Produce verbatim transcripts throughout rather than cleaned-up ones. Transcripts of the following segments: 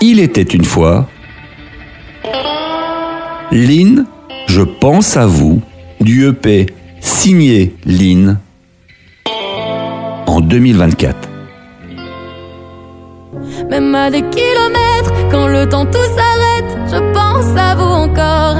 Il était une fois. Lynn, je pense à vous, du E P signé Lynn en deux mille vingt-quatre. Même à des kilomètres, quand le temps tout s'arrête, je pense à vous encore.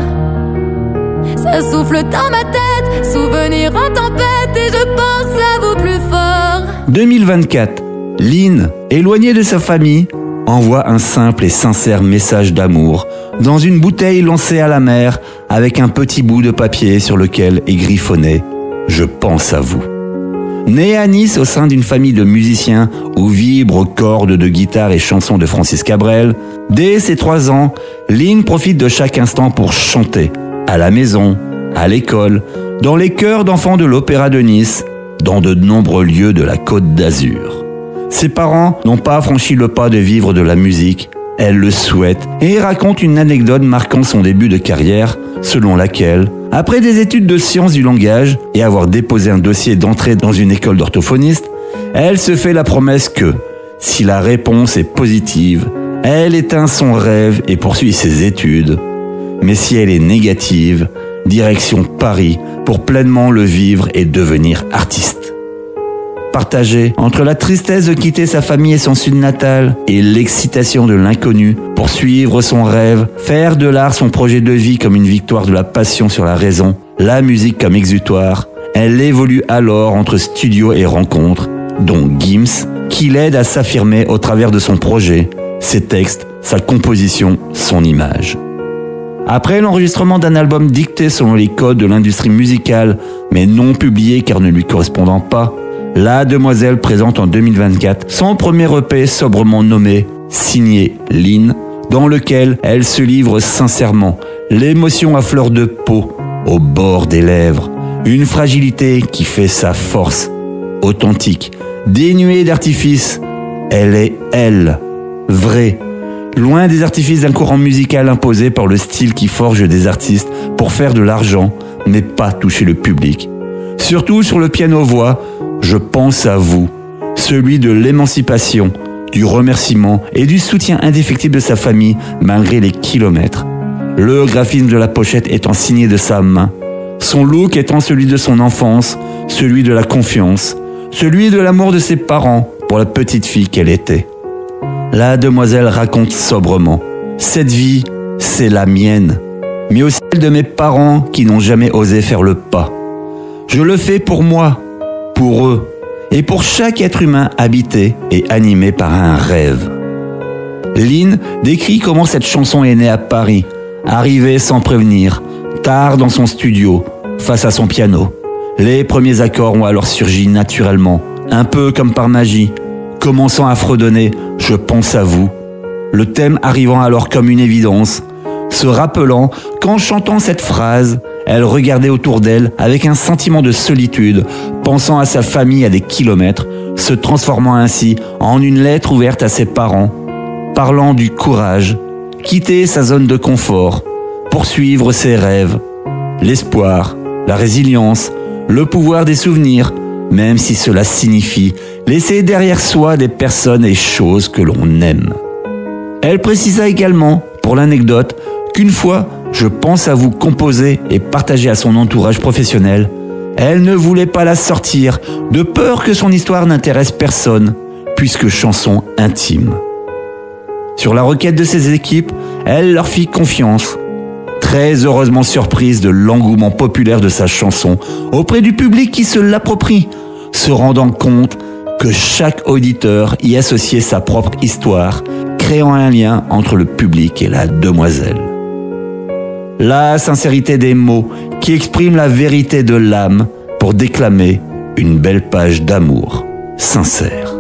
Ça souffle dans ma tête, souvenir en tempête, et je pense à vous plus fort. deux mille vingt-quatre, Lynn, éloignée de sa famille, envoie un simple et sincère message d'amour dans une bouteille lancée à la mer avec un petit bout de papier sur lequel est griffonné « Je pense à vous ». Née à Nice au sein d'une famille de musiciens où vibrent cordes de guitare et chansons de Francis Cabrel, dès ses trois ans, Lynn profite de chaque instant pour chanter, à la maison, à l'école, dans les chœurs d'enfants de l'Opéra de Nice, dans de nombreux lieux de la Côte d'Azur. Ses parents n'ont pas franchi le pas de vivre de la musique, elle le souhaite et raconte une anecdote marquant son début de carrière, selon laquelle, après des études de sciences du langage et avoir déposé un dossier d'entrée dans une école d'orthophoniste, elle se fait la promesse que, si la réponse est positive, elle éteint son rêve et poursuit ses études. Mais si elle est négative, direction Paris pour pleinement le vivre et devenir artiste. Partagé entre la tristesse de quitter sa famille et son sud natal et l'excitation de l'inconnu pour suivre son rêve, faire de l'art son projet de vie comme une victoire de la passion sur la raison, la musique comme exutoire, elle évolue alors entre studio et rencontres, dont Gims, qui l'aide à s'affirmer au travers de son projet, ses textes, sa composition, son image. Après l'enregistrement d'un album dicté selon les codes de l'industrie musicale, mais non publié car ne lui correspondant pas, la demoiselle présente en deux mille vingt-quatre son premier E P sobrement nommé « Signé Lynn », dans lequel elle se livre sincèrement, l'émotion à fleur de peau, au bord des lèvres, une fragilité qui fait sa force, authentique, dénuée d'artifice. Elle est elle, vraie, loin des artifices d'un courant musical imposé par le style qui forge des artistes pour faire de l'argent, mais pas toucher le public. Surtout sur le piano-voix, je pense à vous, celui de l'émancipation, du remerciement et du soutien indéfectible de sa famille malgré les kilomètres. Le graphisme de la pochette étant signé de sa main, son look étant celui de son enfance, celui de la confiance, celui de l'amour de ses parents pour la petite fille qu'elle était. La demoiselle raconte sobrement, cette vie, c'est la mienne, mais aussi celle de mes parents qui n'ont jamais osé faire le pas. Je le fais pour moi, pour eux, et pour chaque être humain habité et animé par un rêve. Lynn décrit comment cette chanson est née à Paris, arrivée sans prévenir, tard dans son studio, face à son piano. Les premiers accords ont alors surgi naturellement, un peu comme par magie, commençant à fredonner « Je pense à vous », le thème arrivant alors comme une évidence, se rappelant qu'en chantant cette phrase, elle regardait autour d'elle avec un sentiment de solitude, pensant à sa famille à des kilomètres, se transformant ainsi en une lettre ouverte à ses parents, parlant du courage, quitter sa zone de confort, poursuivre ses rêves, l'espoir, la résilience, le pouvoir des souvenirs, même si cela signifie laisser derrière soi des personnes et choses que l'on aime. Elle précisa également, pour l'anecdote, qu'une fois, je pense à vous composer et partager à son entourage professionnel, elle ne voulait pas la sortir, de peur que son histoire n'intéresse personne, puisque chanson intime. Sur la requête de ses équipes, elle leur fit confiance, très heureusement surprise de l'engouement populaire de sa chanson auprès du public qui se l'approprie, se rendant compte que chaque auditeur y associait sa propre histoire, créant un lien entre le public et la demoiselle. La sincérité des mots qui expriment la vérité de l'âme pour déclamer une belle page d'amour sincère.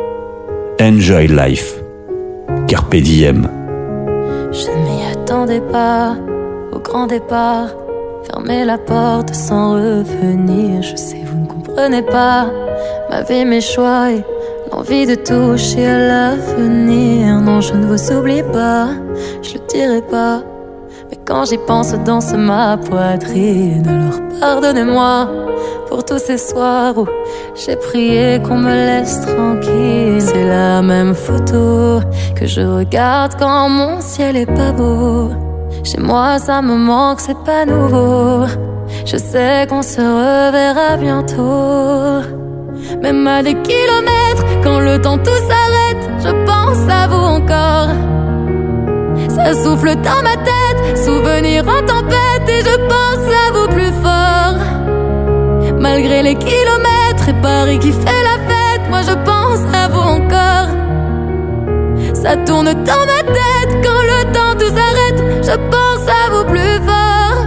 Enjoy life. Carpe diem. Je ne m'y attendais pas au grand départ. Fermer la porte sans revenir. Je sais, vous ne comprenez pas ma vie, mes choix et l'envie de toucher à l'avenir. Non, je ne vous oublie pas, je le dirai pas. Mais quand j'y pense, danse ma poitrine. Alors pardonnez-moi pour pour tous ces soirs où j'ai prié qu'on me laisse tranquille. C'est la même photo que je regarde quand mon ciel est pas beau. Chez moi ça me manque, c'est pas nouveau. Je sais qu'on se reverra bientôt. Même à des kilomètres, quand le temps tout s'arrête, je pense à vous encore. Ça souffle dans ma tête, souvenir en tempête, et je pense à vous plus fort. Malgré les kilomètres et Paris qui fait la fête, moi je pense à vous encore. Ça tourne dans ma tête, quand le temps tout s'arrête, je pense à vous plus fort.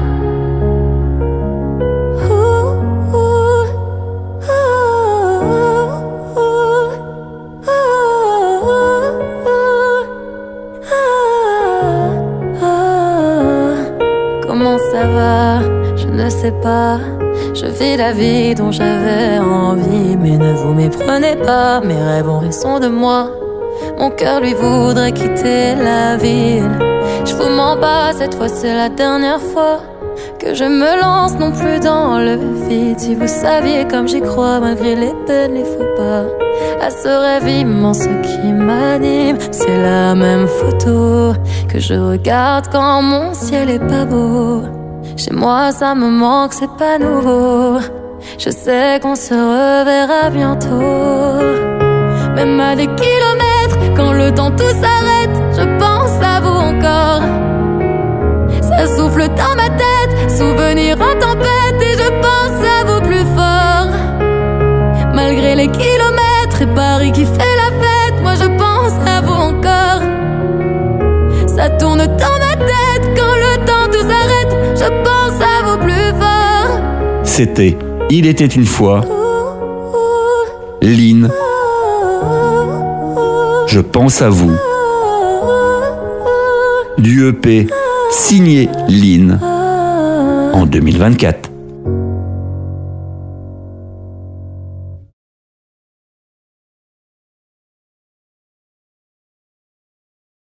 Comment ça va? Je ne sais pas. Je vis la vie dont j'avais envie. Mais ne vous méprenez pas, mes rêves ont raison de moi. Mon cœur lui voudrait quitter la ville. Je vous mens pas, cette fois c'est la dernière fois que je me lance non plus dans le vide. Si vous saviez comme j'y crois, malgré les peines, les faux pas, à ce rêve immense qui m'anime. C'est la même photo que je regarde quand mon ciel est pas beau. Chez moi ça me manque, c'est pas nouveau. Je sais qu'on se reverra bientôt. Même à des kilomètres, quand le temps tout s'arrête, je pense à vous encore. Ça souffle dans ma tête, souvenir en tempête, et je pense à vous plus fort. Malgré les kilomètres et Paris qui fait la fête, moi je pense à vous encore. Ça tourne dans ma tête, quand le temps tout s'arrête, je pense à vous plus fort. C'était Il était une fois, Lynn, Je pense à vous, du E P signé Lynn en deux mille vingt-quatre.